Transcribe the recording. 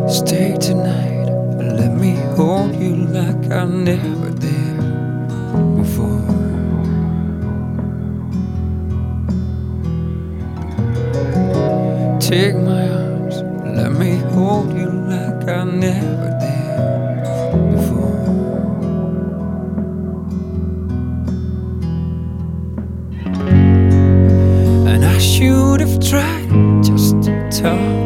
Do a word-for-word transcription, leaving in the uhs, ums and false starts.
Stay tonight and let me hold you like I never did before. Take my arms, let me hold you like I never did